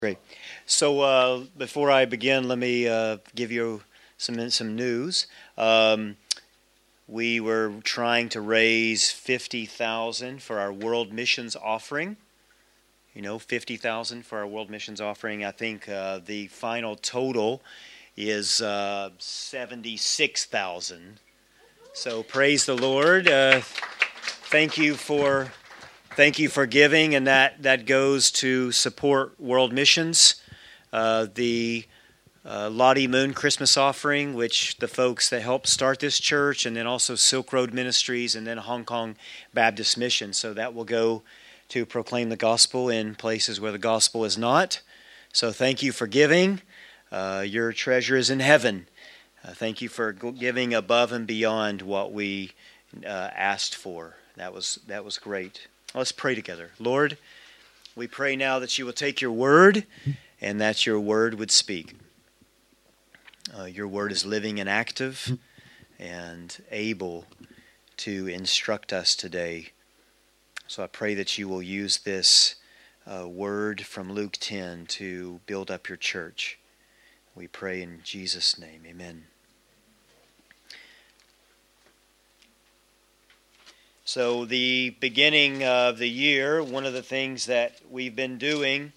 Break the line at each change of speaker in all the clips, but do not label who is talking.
Great. So before I begin, let me give you some news. We were trying to raise 50,000 for our World Missions Offering. 50,000 for our World Missions Offering. I think the final total is 76,000. So praise the Lord. Thank you for giving, and that goes to support world missions. The Lottie Moon Christmas Offering, which the folks that helped start this church, and then also Silk Road Ministries, and then Hong Kong Baptist Mission. So that will go to proclaim the gospel in places where the gospel is not. So thank you for giving. Your treasure is in heaven. Thank you for giving above and beyond what we asked for. That was great. Let's pray together. Lord, we pray now that you will take your word and that your word would speak. Your word is living and active and able to instruct us today. So I pray that you will use this word from Luke 10 to build up your church. We pray in Jesus' name. Amen. So the beginning of the year, one of the things that we've been doing,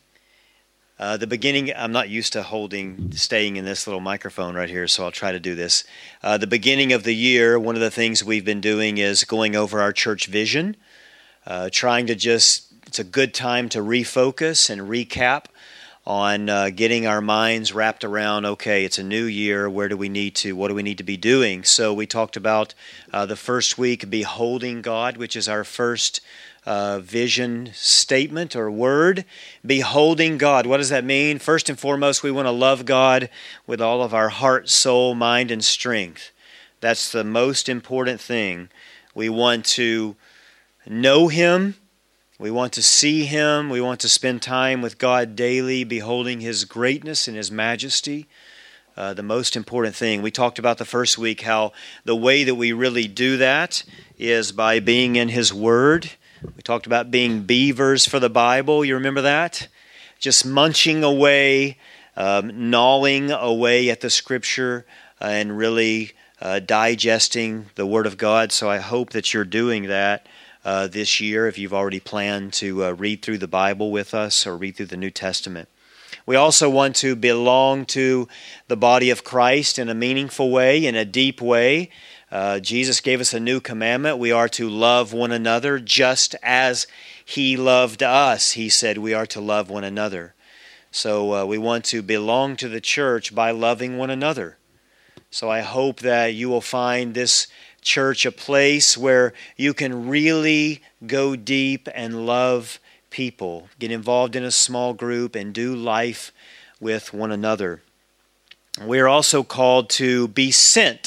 I'm not used to staying in this little microphone right here, so I'll try to do this. The beginning of the year, one of the things we've been doing is going over our church vision, it's a good time to refocus and recap on getting our minds wrapped around, okay, it's a new year, what do we need to be doing? So we talked about the first week, beholding God, which is our first vision statement or word. Beholding God, what does that mean? First and foremost, we want to love God with all of our heart, soul, mind, and strength. That's the most important thing. We want to know Him. We want to see Him. We want to spend time with God daily, beholding His greatness and His majesty. The most important thing. We talked about the first week how the way that we really do that is by being in His Word. We talked about being beavers for the Bible. You remember that? Just munching away, gnawing away at the Scripture and really digesting the Word of God. So I hope that you're doing that this year, if you've already planned to read through the Bible with us or read through the New Testament. We also want to belong to the body of Christ in a meaningful way, in a deep way. Jesus gave us a new commandment. We are to love one another just as He loved us. He said we are to love one another. So we want to belong to the church by loving one another. So I hope that you will find this church a place where you can really go deep and love people, get involved in a small group, and do life with one another. We are also called to be sent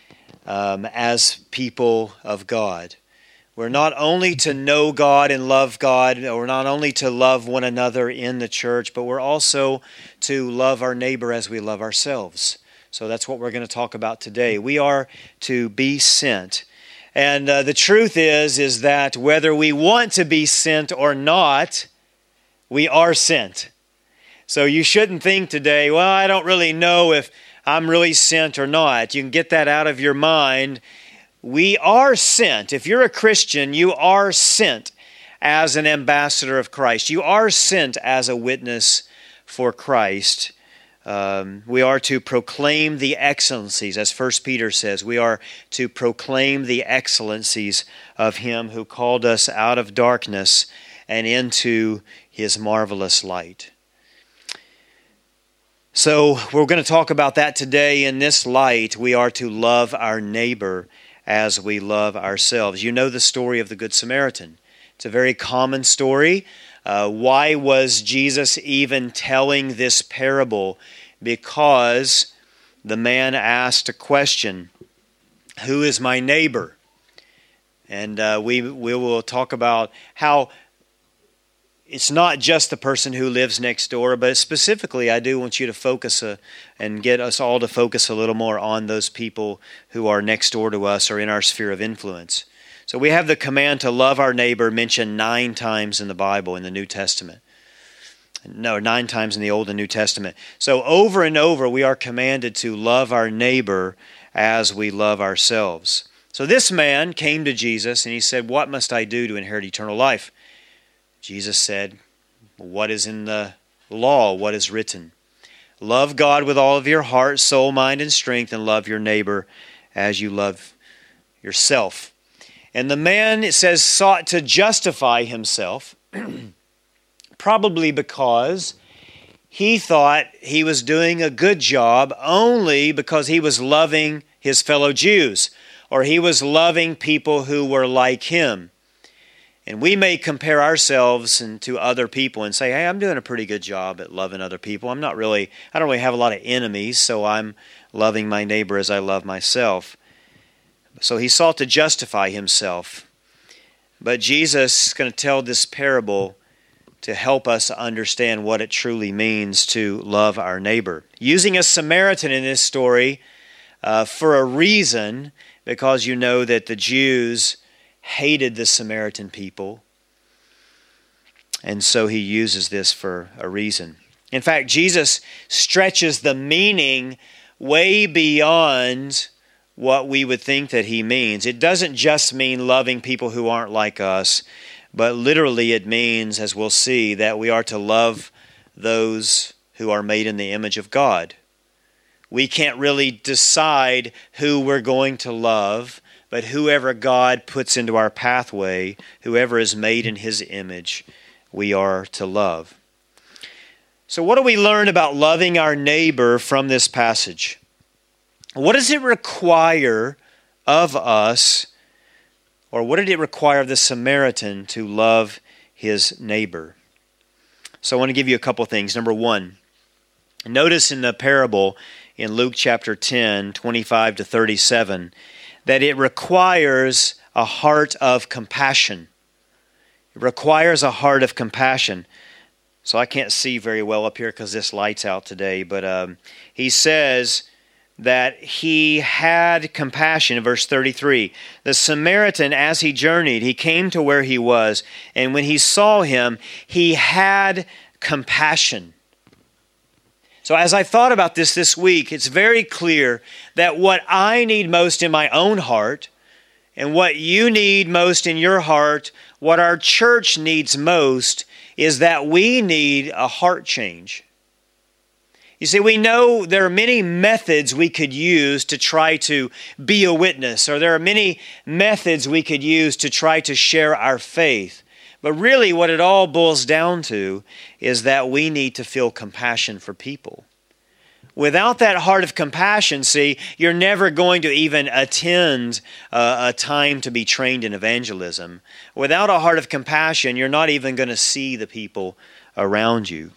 as people of God. We're not only to know God and love God, or not only to love one another in the church, but we're also to love our neighbor as we love ourselves. So that's what we're going to talk about today. We are to be sent. And the truth is that whether we want to be sent or not, we are sent. So you shouldn't think today, well, I don't really know if I'm really sent or not. You can get that out of your mind. We are sent. If you're a Christian, you are sent as an ambassador of Christ. You are sent as a witness for Christ. We are to proclaim the excellencies, as 1 Peter says. We are to proclaim the excellencies of Him who called us out of darkness and into His marvelous light. So we're going to talk about that today. In this light, we are to love our neighbor as we love ourselves. You know the story of the Good Samaritan. It's a very common story. Why was Jesus even telling this parable? Because the man asked a question, who is my neighbor? And we will talk about how it's not just the person who lives next door, but specifically I do want you to focus and get us all to focus a little more on those people who are next door to us or in our sphere of influence. So we have the command to love our neighbor mentioned 9 times in the Bible, in the New Testament. No, 9 times in the Old and New Testament. So over and over we are commanded to love our neighbor as we love ourselves. So this man came to Jesus and he said, "What must I do to inherit eternal life?" Jesus said, "What is in the law? What is written? Love God with all of your heart, soul, mind, and strength, and love your neighbor as you love yourself." And the man, it says, sought to justify himself, probably because he thought he was doing a good job only because he was loving his fellow Jews, or he was loving people who were like him. And we may compare ourselves to other people and say, "Hey, I'm doing a pretty good job at loving other people. I don't really have a lot of enemies, so I'm loving my neighbor as I love myself." So he sought to justify himself. But Jesus is going to tell this parable to help us understand what it truly means to love our neighbor. Using a Samaritan in this story for a reason, because you know that the Jews hated the Samaritan people. And so he uses this for a reason. In fact, Jesus stretches the meaning way beyond what we would think that he means. It doesn't just mean loving people who aren't like us, but literally it means, as we'll see, that we are to love those who are made in the image of God. We can't really decide who we're going to love, but whoever God puts into our pathway, whoever is made in his image, we are to love. So what do we learn about loving our neighbor from this passage? What does it require of us, or what did it require of the Samaritan to love his neighbor? So I want to give you a couple things. Number one, notice in the parable in Luke chapter 10, 25 to 37, that it requires a heart of compassion. It requires a heart of compassion. So I can't see very well up here because this light's out today, but he says that he had compassion in verse 33. The Samaritan, as he journeyed, he came to where he was, and when he saw him, he had compassion. So as I thought about this week, it's very clear that what I need most in my own heart, and what you need most in your heart, what our church needs most, is that we need a heart change. You see, we know there are many methods we could use to try to be a witness, or there are many methods we could use to try to share our faith. But really what it all boils down to is that we need to feel compassion for people. Without that heart of compassion, see, you're never going to even attend a time to be trained in evangelism. Without a heart of compassion, you're not even going to see the people around you.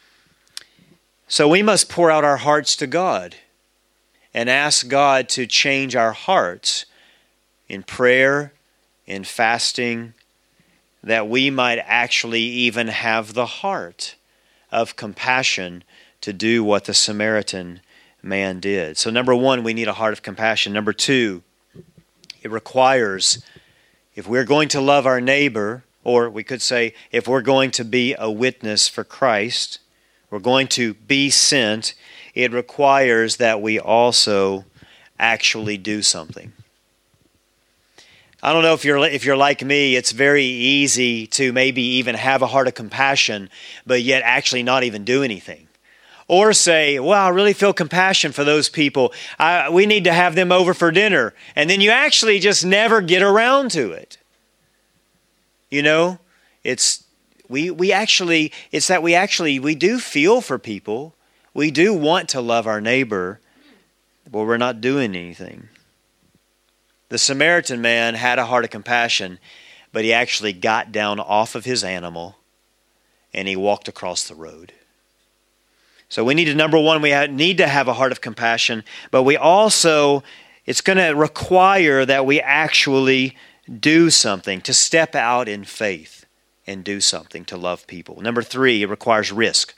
So we must pour out our hearts to God and ask God to change our hearts in prayer, in fasting, that we might actually even have the heart of compassion to do what the Samaritan man did. So number one, we need a heart of compassion. Number two, it requires, if we're going to love our neighbor, or we could say, if we're going to be a witness for Christ, we're going to be sent, it requires that we also actually do something. I don't know if you're like me, it's very easy to maybe even have a heart of compassion, but yet actually not even do anything. Or say, well, I really feel compassion for those people. We need to have them over for dinner. And then you actually just never get around to it. You know, we do feel for people. We do want to love our neighbor, but we're not doing anything. The Samaritan man had a heart of compassion, but he actually got down off of his animal and he walked across the road. So we need to, number one, we need to have a heart of compassion, but we also, it's going to require that we actually do something, to step out in faith and do something to love people. Number three, it requires risk.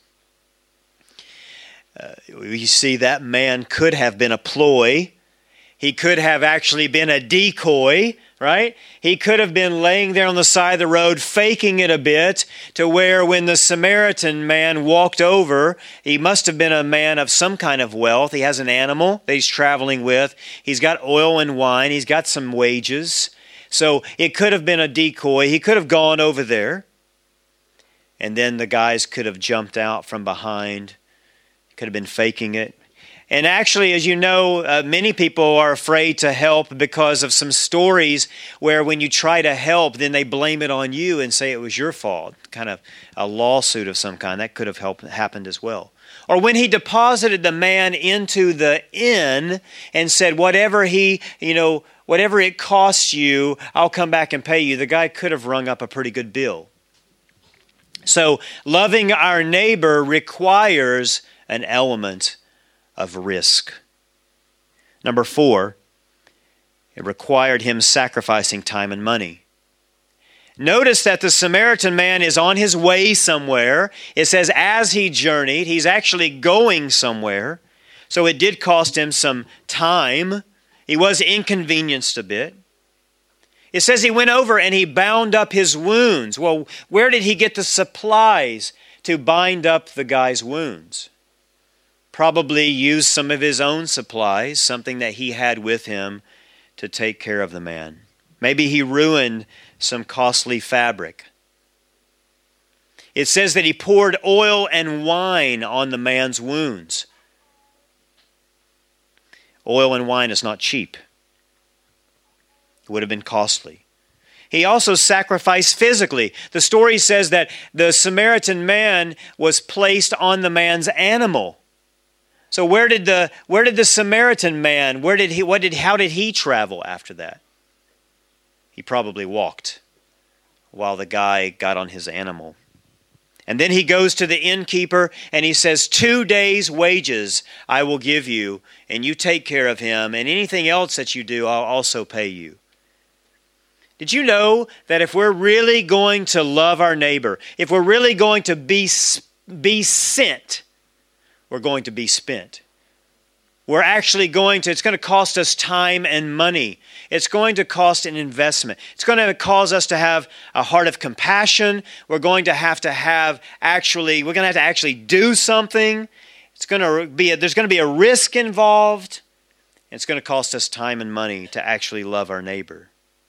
We see that man could have been a ploy. He could have actually been a decoy, right? He could have been laying there on the side of the road, faking it a bit, to where when the Samaritan man walked over, he must have been a man of some kind of wealth. He has an animal that he's traveling with. He's got oil and wine. He's got some wages. So it could have been a decoy. He could have gone over there. And then the guys could have jumped out from behind. Could have been faking it. And actually, as you know, many people are afraid to help because of some stories where when you try to help, then they blame it on you and say it was your fault. Kind of a lawsuit of some kind. That could have happened as well. Or when he deposited the man into the inn and said, whatever it costs you, I'll come back and pay you. The guy could have rung up a pretty good bill. So loving our neighbor requires an element of risk. Number 4, it required him sacrificing time and money. Notice that the Samaritan man is on his way somewhere. It says as he journeyed, he's actually going somewhere. So it did cost him some time. He was inconvenienced a bit. It says he went over and he bound up his wounds. Well, where did he get the supplies to bind up the guy's wounds? Probably used some of his own supplies, something that he had with him to take care of the man. Maybe he ruined some costly fabric. It says that he poured oil and wine on the man's wounds. Oil and wine is not cheap. It would have been costly. He also sacrificed physically. The story says that the Samaritan man was placed on the man's animal. So where did the Samaritan man, how did he travel after that? He probably walked while the guy got on his animal. And then he goes to the innkeeper and he says, 2 days' wages I will give you, and you take care of him, and anything else that you do, I'll also pay you. Did you know that if we're really going to love our neighbor, if we're really going to be sent, we're going to be spent. It's going to cost us time and money. It's going to cost an investment. It's going to cause us to have a heart of compassion. We're going to have to actually do something. There's going to be a risk involved. It's going to cost us time and money to actually love our neighbor.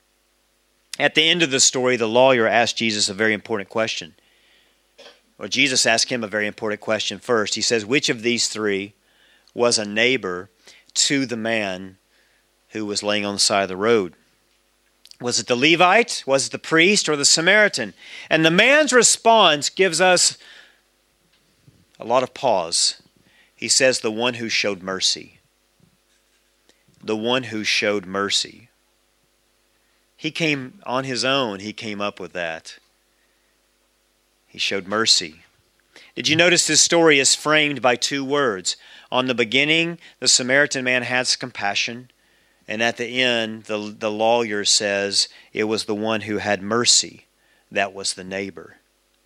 At the end of the story, the lawyer asked Jesus a very important question. Well, Jesus asked him a very important question first. He says, which of these 3 was a neighbor to the man who was laying on the side of the road? Was it the Levite? Was it the priest or the Samaritan? And the man's response gives us a lot of pause. He says, the one who showed mercy. The one who showed mercy. He came on his own. He came up with that. He showed mercy. Did you notice this story is framed by 2 words? On the beginning, the Samaritan man has compassion. And at the end, the lawyer says it was the one who had mercy. That was the neighbor.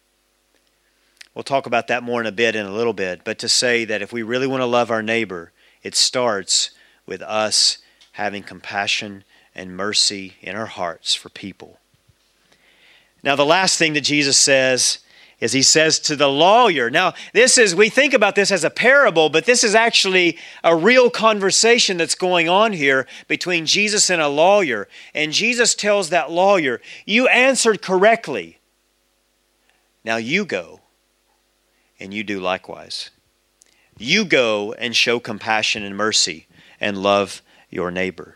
We'll talk about that more in a little bit. But to say that if we really want to love our neighbor, it starts with us having compassion and mercy in our hearts for people. Now, the last thing that Jesus says is he says to the lawyer. Now, we think about this as a parable, but this is actually a real conversation that's going on here between Jesus and a lawyer. And Jesus tells that lawyer, you answered correctly. Now you go and you do likewise. You go and show compassion and mercy and love your neighbor.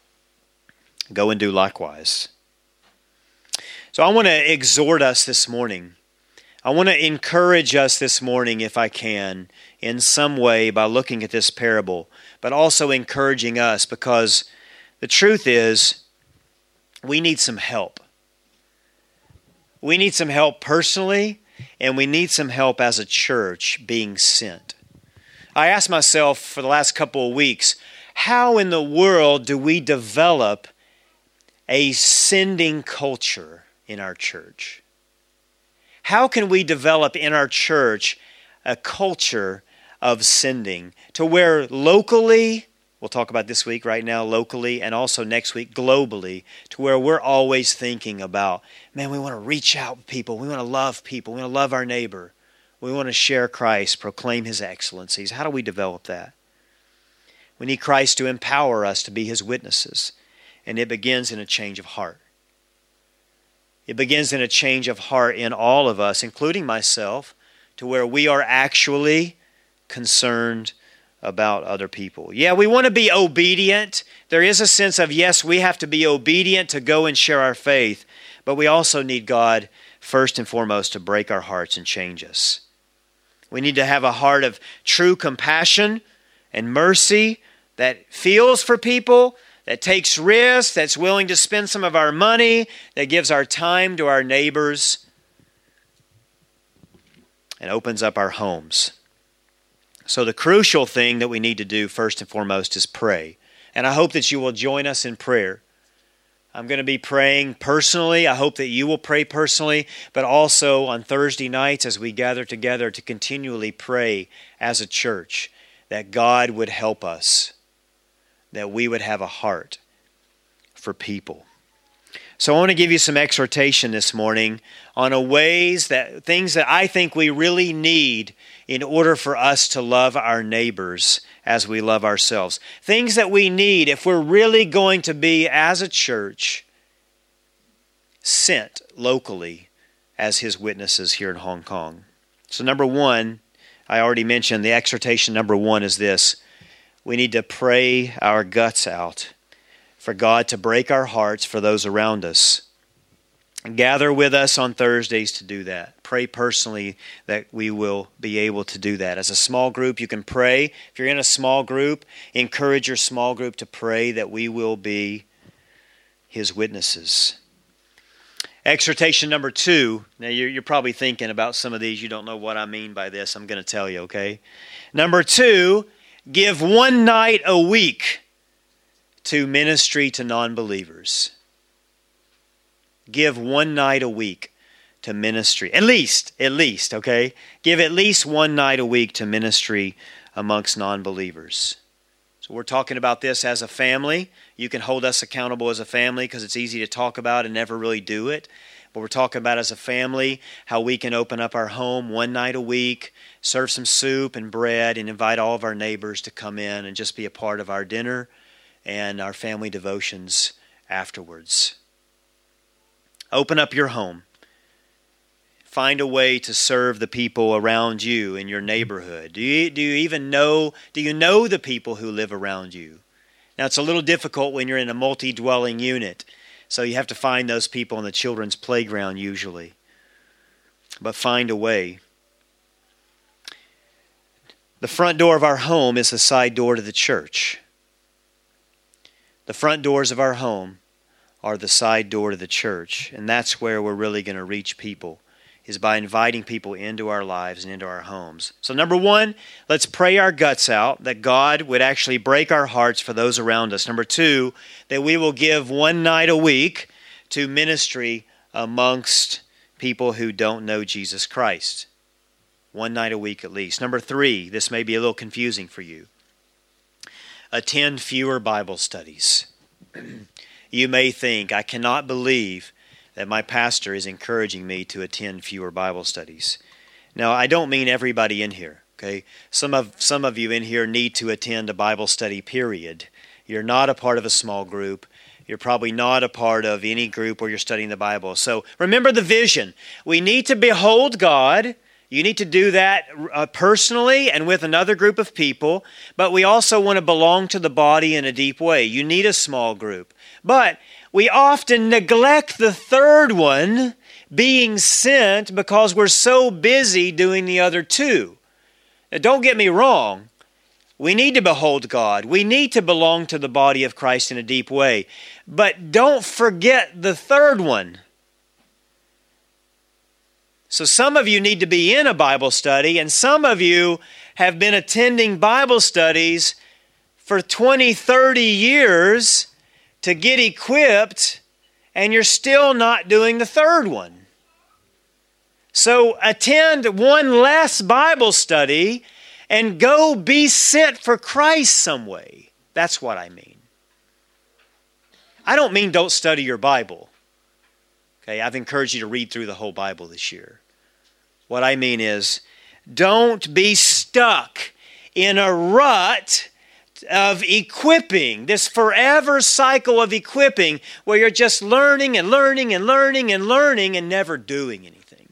Go and do likewise. So I want to exhort us this morning. I want to encourage us this morning, if I can, in some way by looking at this parable, but also encouraging us because the truth is we need some help. We need some help personally, and we need some help as a church being sent. I asked myself for the last couple of weeks, how in the world do we develop a sending culture in our church? How can we develop in our church a culture of sending to where locally we'll talk about this week right now locally, and also next week globally, to where we're always thinking about, man, we want to reach out to people. We want to love people. We want to love our neighbor. We want to share Christ, proclaim His excellencies. How do we develop that? We need Christ to empower us to be His witnesses. And it begins in a change of heart. It begins in a change of heart in all of us, including myself, to where we are actually concerned about other people. Yeah, we want to be obedient. There is a sense of, yes, we have to be obedient to go and share our faith, but we also need God, first and foremost, to break our hearts and change us. We need to have a heart of true compassion and mercy that feels for people, that takes risks, that's willing to spend some of our money, that gives our time to our neighbors, and opens up our homes. So the crucial thing that we need to do first and foremost is pray. And I hope that you will join us in prayer. I'm going to be praying personally. I hope that you will pray personally, but also on Thursday nights as we gather together to continually pray as a church that God would help us, that we would have a heart for people. So I want to give you some exhortation this morning on things that I think we really need in order for us to love our neighbors as we love ourselves. Things that we need if we're really going to be, as a church, sent locally as His witnesses here in Hong Kong. So number one, I already mentioned, the exhortation number one is this: we need to pray our guts out for God to break our hearts for those around us. Gather with us on Thursdays to do that. Pray personally that we will be able to do that. As a small group, you can pray. If you're in a small group, encourage your small group to pray that we will be His witnesses. Exhortation number two. Now, you're probably thinking about some of these. You don't know what I mean by this. I'm going to tell you, okay? Number two, give one night a week to ministry to non-believers. Give one night a week to ministry. At least, okay? Give at least one night a week to ministry amongst non-believers. So we're talking about this as a family. You can hold us accountable as a family because it's easy to talk about and never really do it. But we're talking about as a family how we can open up our home one night a week, serve some soup and bread, and invite all of our neighbors to come in and just be a part of our dinner and our family devotions afterwards. Open up your home. Find a way to serve the people around you in your neighborhood. Do you know the people who live around you? Now, it's a little difficult when you're in a multi-dwelling unit, so you have to find those people in the children's playground usually. But find a way. The front door of our home is the side door to the church. The front doors of our home are the side door to the church, and that's where we're really going to reach people, is by inviting people into our lives and into our homes. So number one, let's pray our guts out, that God would actually break our hearts for those around us. Number two, that we will give one night a week to ministry amongst people who don't know Jesus Christ. One night a week at least. Number three, this may be a little confusing for you. Attend fewer Bible studies. You may think, I cannot believe that my pastor is encouraging me to attend fewer Bible studies. Now, I don't mean everybody in here, okay? Some of you in here need to attend a Bible study, period. You're not a part of a small group. You're probably not a part of any group where you're studying the Bible. So remember the vision. We need to behold God. You need to do that personally and with another group of people, but we also want to belong to the body in a deep way. You need a small group. But we often neglect the third one, being sent, because we're so busy doing the other two. Now, don't get me wrong. We need to behold God. We need to belong to the body of Christ in a deep way. But don't forget the third one. So some of you need to be in a Bible study, and some of you have been attending Bible studies for 20, 30 years to get equipped, and you're still not doing the third one. So attend one less Bible study and go be sent for Christ some way. That's what I mean. I don't mean don't study your Bible. Okay, I've encouraged you to read through the whole Bible this year. What I mean is, don't be stuck in a rut of equipping, this forever cycle of equipping where you're just learning and learning and learning and learning and never doing anything.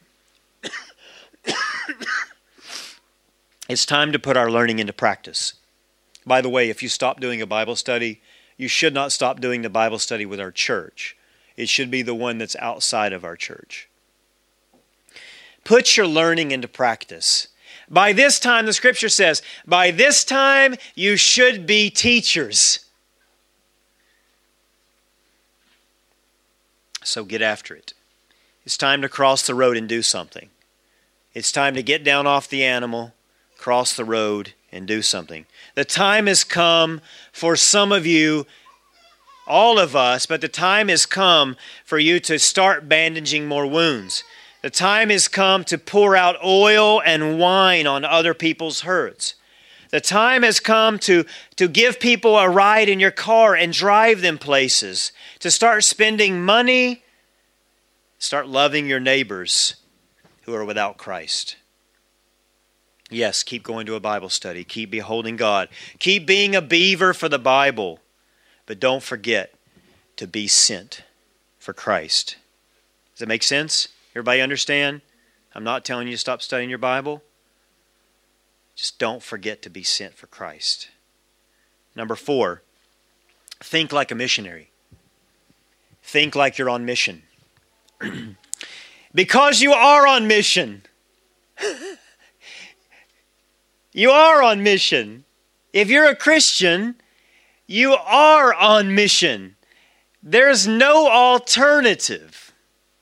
It's time to put our learning into practice. By the way, if you stop doing a Bible study, you should not stop doing the Bible study with our church. It should be the one that's outside of our church. Put your learning into practice. By this time, the Scripture says, by this time you should be teachers. So get after it. It's time to cross the road and do something. It's time to get down off the animal, cross the road, and do something. The time has come for some of you, all of us, but the time has come for you to start bandaging more wounds. The time has come to pour out oil and wine on other people's hurts. The time has come to give people a ride in your car and drive them places. To start spending money, start loving your neighbors who are without Christ. Yes, keep going to a Bible study. Keep beholding God. Keep being a beaver for the Bible. But don't forget to be sent for Christ. Does that make sense? Everybody understand? I'm not telling you to stop studying your Bible. Just don't forget to be sent for Christ. Number 4, think like a missionary. Think like you're on mission. Because you are on mission. You are on mission. If you're a Christian, you are on mission. There's no alternative.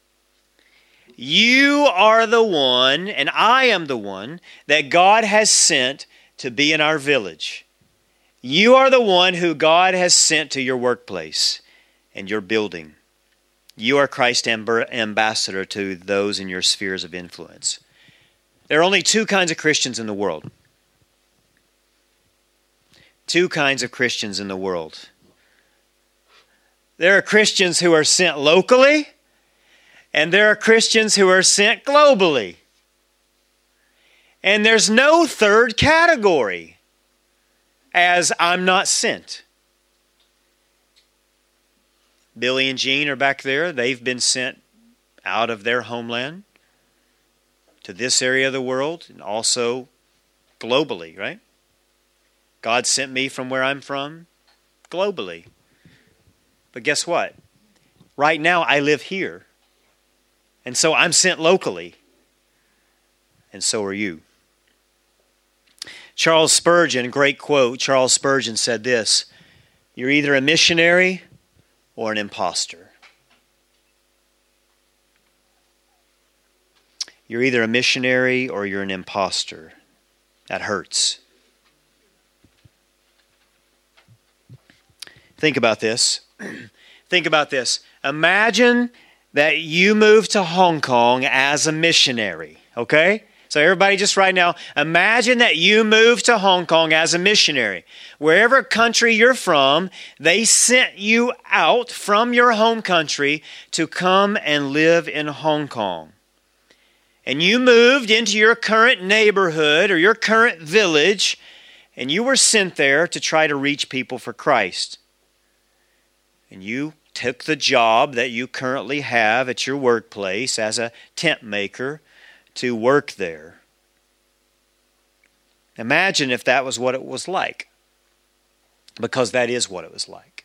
You are the one, and I am the one, that God has sent to be in our village. You are the one who God has sent to your workplace and your building. You are Christ's ambassador to those in your spheres of influence. There are only 2 kinds of Christians in the world. 2 kinds of Christians in the world. There are Christians who are sent locally, and there are Christians who are sent globally. And there's no third category, as I'm not sent. Billy and Jean are back there. They've been sent out of their homeland to this area of the world and also globally, right? God sent me from where I'm from globally. But guess what? Right now I live here. And so I'm sent locally. And so are you. Charles Spurgeon, great quote, Charles Spurgeon said this: you're either a missionary or an imposter. You're either a missionary or you're an imposter. That hurts. Think about this. Think about this. Imagine that you moved to Hong Kong as a missionary, okay? So everybody just right now, imagine that you moved to Hong Kong as a missionary. Wherever country you're from, they sent you out from your home country to come and live in Hong Kong. And you moved into your current neighborhood or your current village, and you were sent there to try to reach people for Christ. And you took the job that you currently have at your workplace as a tent maker to work there. Imagine if that was what it was like. Because that is what it was like.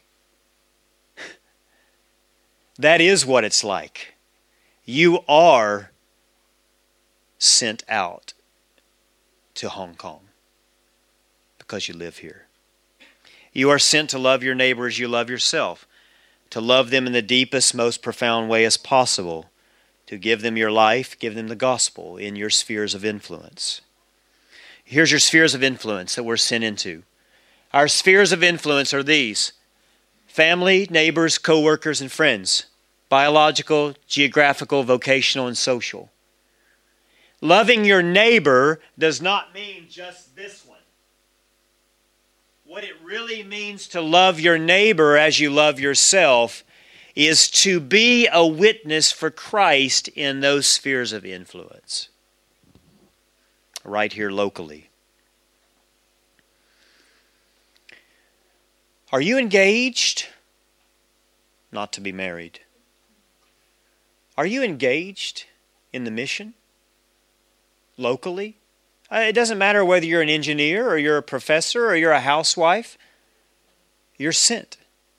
That is what it's like. You are sent out to Hong Kong because you live here. You are sent to love your neighbor as you love yourself, to love them in the deepest, most profound way as possible, to give them your life, give them the gospel in your spheres of influence. Here's your spheres of influence that we're sent into. Our spheres of influence are these: family, neighbors, co-workers, and friends. Biological, geographical, vocational, and social. Loving your neighbor does not mean just this one. what it really means to love your neighbor as you love yourself is to be a witness for Christ in those spheres of influence, right here locally. Are you engaged? Not to be married. Are you engaged in the mission locally? It doesn't matter whether you're an engineer or you're a professor or you're a housewife. You're sent.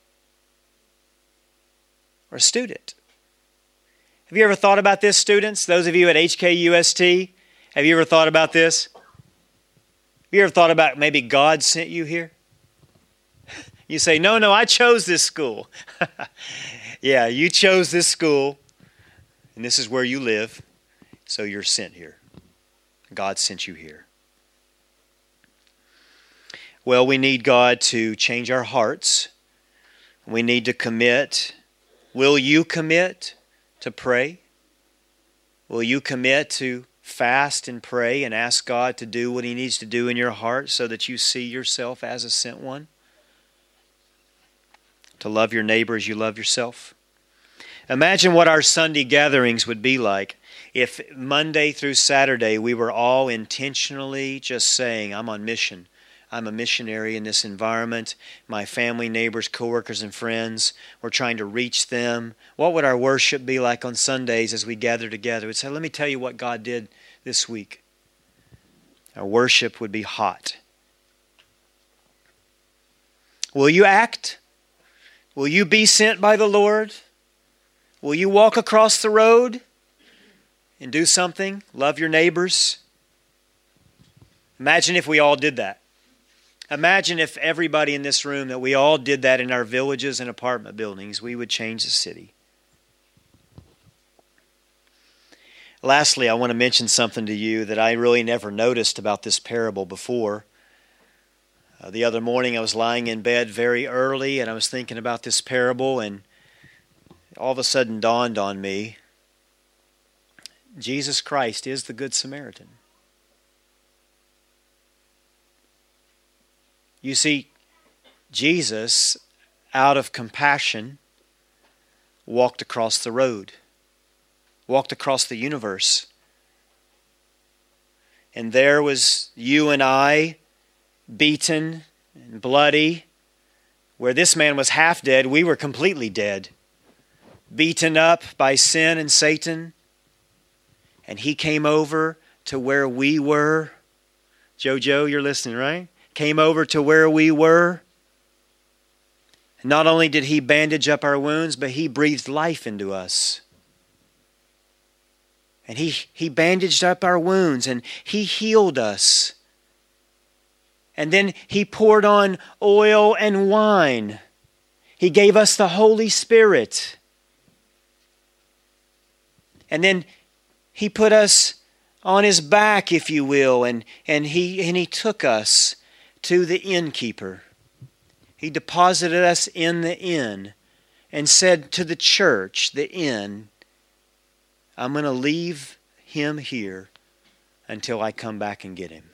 Or a student. Have you ever thought about this, students? Those of you at HKUST, have you ever thought about this? Have you ever thought about maybe God sent you here? You say, no, I chose this school. Yeah, you chose this school, and this is where you live, so you're sent here. God sent you here. Well, we need God to change our hearts. We need to commit. Will you commit to pray? Will you commit to fast and pray and ask God to do what He needs to do in your heart so that you see yourself as a sent one? To love your neighbor as you love yourself? Imagine what our Sunday gatherings would be like if Monday through Saturday we were all intentionally just saying, I'm on mission. I'm a missionary in this environment. My family, neighbors, coworkers, and friends, we're trying to reach them. What would our worship be like on Sundays as we gather together? We'd say, let me tell you what God did this week. Our worship would be hot. Will you act? Will you be sent by the Lord? Will you walk across the road and do something? Love your neighbors? Imagine if we all did that. Imagine if everybody in this room, that we all did that in our villages and apartment buildings, we would change the city. Lastly, I want to mention something to you that I really never noticed about this parable before. The other morning I was lying in bed very early and I was thinking about this parable, and all of a sudden dawned on me, Jesus Christ is the Good Samaritan. You see, Jesus, out of compassion, walked across the road, walked across the universe. And there was you and I, beaten and bloody. Where this man was half dead, we were completely dead. Beaten up by sin and Satan. And He came over to where we were. Jojo, you're listening, right? Came over to where we were. Not only did He bandage up our wounds, but He breathed life into us. And He bandaged up our wounds and He healed us. And then He poured on oil and wine. He gave us the Holy Spirit. And then He put us on His back, if you will, and He took us to the innkeeper. He deposited us in the inn and said to the church, the inn, I'm going to leave him here until I come back and get him.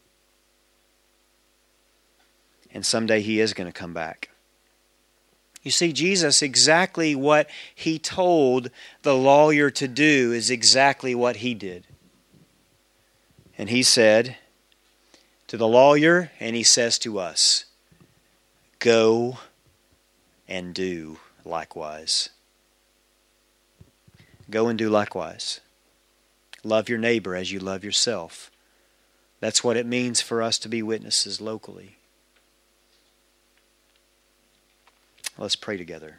And someday He is going to come back. You see, Jesus, exactly what He told the lawyer to do is exactly what He did. And He said to the lawyer, and He says to us, go and do likewise. Go and do likewise. Love your neighbor as you love yourself. That's what it means for us to be witnesses locally. Let's pray together.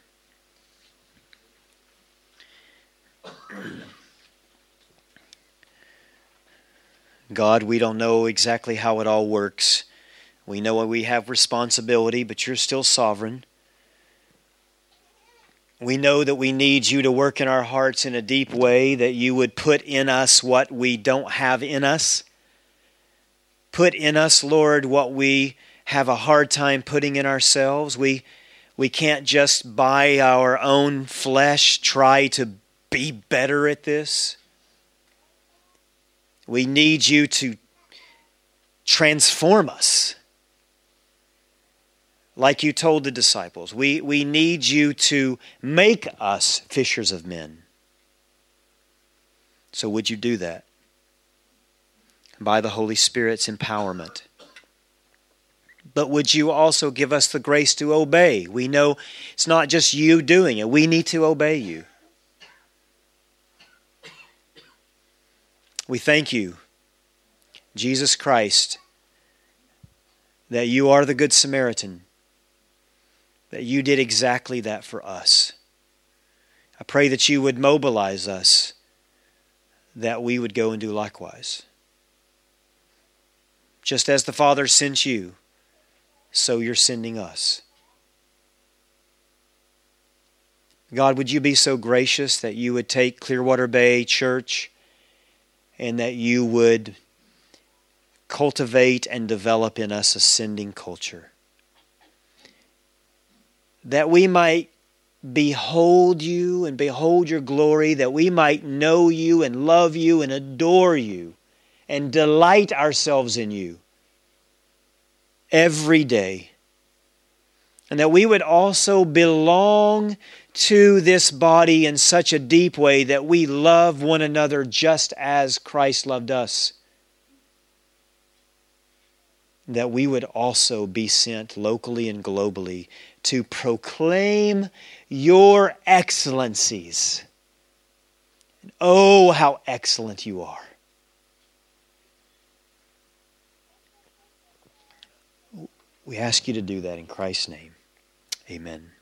God, we don't know exactly how it all works. We know we have responsibility, but You're still sovereign. We know that we need You to work in our hearts in a deep way, that You would put in us what we don't have in us. Put in us, Lord, what we have a hard time putting in ourselves. We can't just by our own flesh try to be better at this. We need You to transform us. like you told the disciples. We need you to make us fishers of men. So would you do that? By the Holy Spirit's empowerment. But would you also give us the grace to obey? We know it's not just you doing it. We need to obey you. We thank you, Jesus Christ, that you are the Good Samaritan, that you did exactly that for us. I pray that you would mobilize us, that we would go and do likewise. Just as the Father sent you, so you're sending us. God, would you be so gracious that you would take Clearwater Bay Church and that you would cultivate and develop in us a sending culture. That we might behold you and behold your glory, that we might know you and love you and adore you and delight ourselves in you every day. And that we would also belong to this body in such a deep way that we love one another just as Christ loved us. That we would also be sent locally and globally to proclaim your excellencies. And oh, how excellent you are. We ask you to do that in Christ's name. Amen.